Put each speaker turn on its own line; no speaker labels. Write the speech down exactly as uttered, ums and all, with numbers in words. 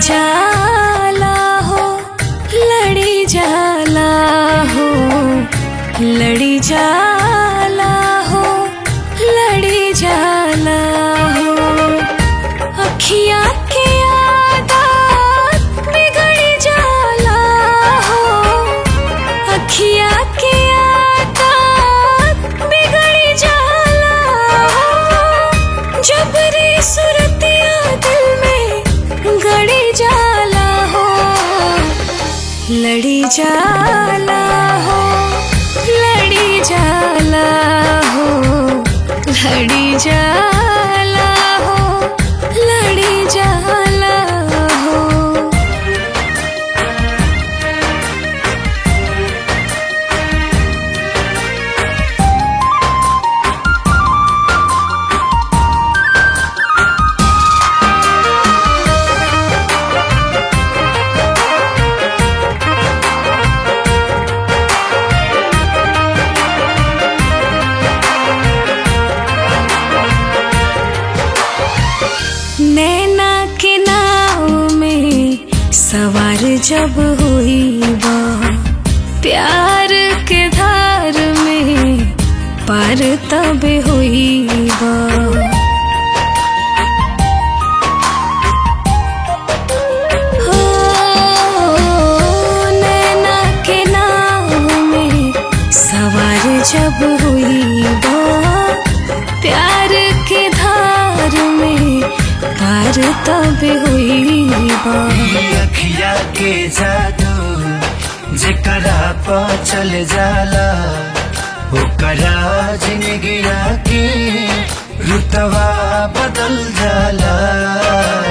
जाला हो लड़ी जाला हो लड़ी जाला हो लड़ी जाला हो अखियाँ के आदत बिगड़ जाला हो अखियाँ के आदत बिगड़ जाला हो जबरी सुरतिया दिल में गड़ी जाला हो लड़ी जाला हो लड़ी जाला हो लड़ी जाला हो लड़ी जाला हो नैना के नाव में सवार जब हुई बा प्यार के धार में पार तब हुई बा हो नैना के नाव में सवार जब हुई बा प्यार के धार में पार तब हुई बा
अखिया के जादू जेकरा पा चल जाला ओकरा जिंदगिया के रुतवा बदल जाला।